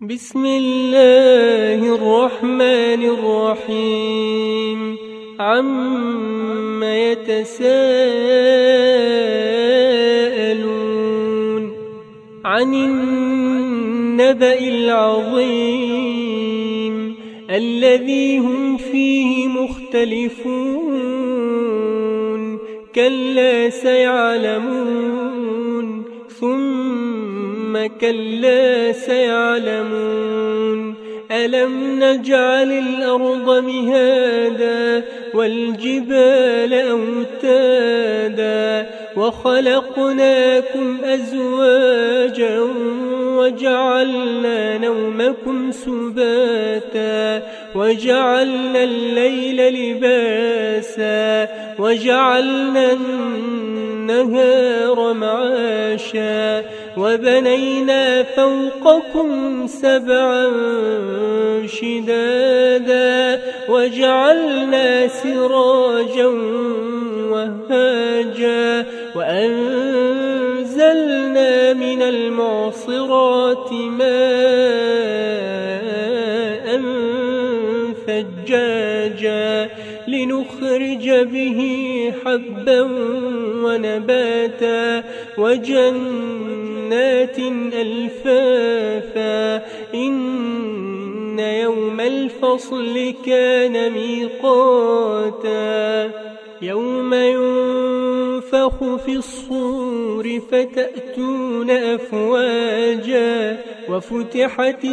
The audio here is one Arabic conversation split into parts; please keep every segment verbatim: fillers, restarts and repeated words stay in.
بسم الله الرحمن الرحيم عم يتساءلون عن النبأ العظيم الذي هم فيه مختلفون كلا سيعلمون ثم كلا سيعلمون ألم نجعل الأرض مهادا والجبال أوتادا وخلقناكم أزواجا وجعلنا نومكم سباتا وجعلنا الليل لباسا وجعلنا النهار معاشا وبنينا فوقكم سبعا شدادا وجعلنا سراجا وهاجا وأنزلنا من المعصرات ماء ثجاجا لنخرج به حبا ونباتا وجنات ألفافا إن يوم الفصل كان ميقاتا يوم ينفخ في الصور فتأتون أفواجا وفتحت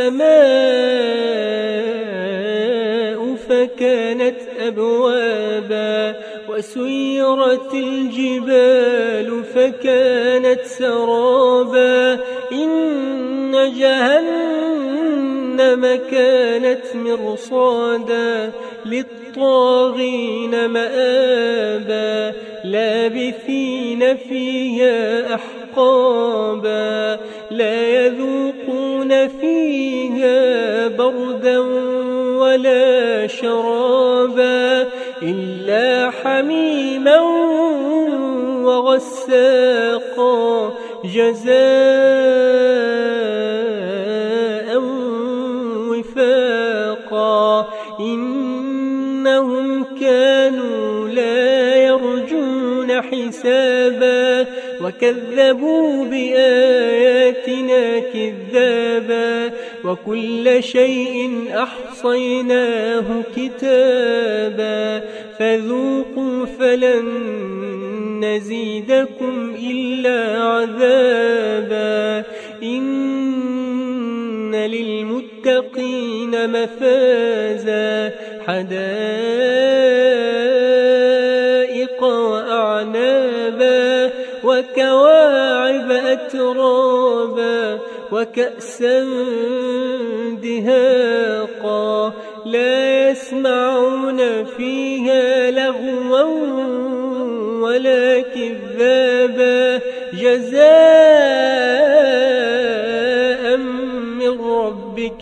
السماء فكانت أبوابا وسيرت الجبال فكانت سرابا إن جهنم كانت مرصادا للطاغين مآبا لابثين فيها أحقابا لا يذوقون فيها بردا ولا شرابا إلا حميما وغساقا جزاء وفاقا إنهم كانوا لا يرجون حسابا وكذبوا بآياتنا كذابا وكل شيء أحصيناه كتابا فذوقوا فلن نزيدكم إلا عذابا إن للمتقين مفازا حدائق وأعنابا وكواعب أترابا وكأسا دهاقا لا يسمعون فيها لغوا ولا كذابا جزاء من ربك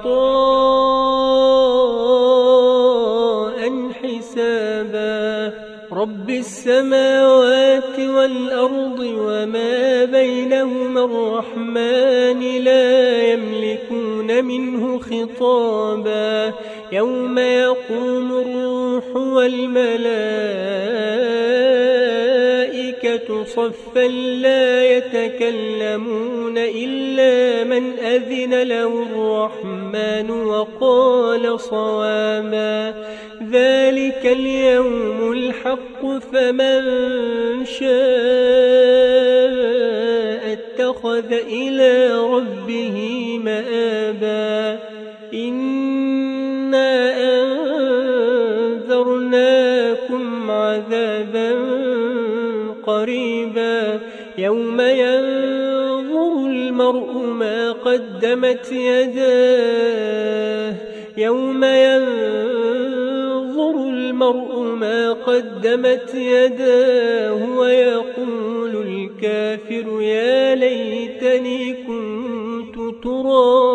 عطاء حسابا رب السماوات والأرض وما بينهما الرحمن لا يملكون منه خطابا يوم يقوم الروح والملائكة صفا لا يتكلمون إلا من أذن له الرحمن وقال صوابا ذلك اليوم الحق فمن شاء اتخذ إلى ربه مآبا إنا أنذرناكم عذابا قريبا يوم ينظر المرء ما قدمت يداه يوم ينظر المرء ما قدمت يداه ويقول الكافر يا ليتني كنت ترابا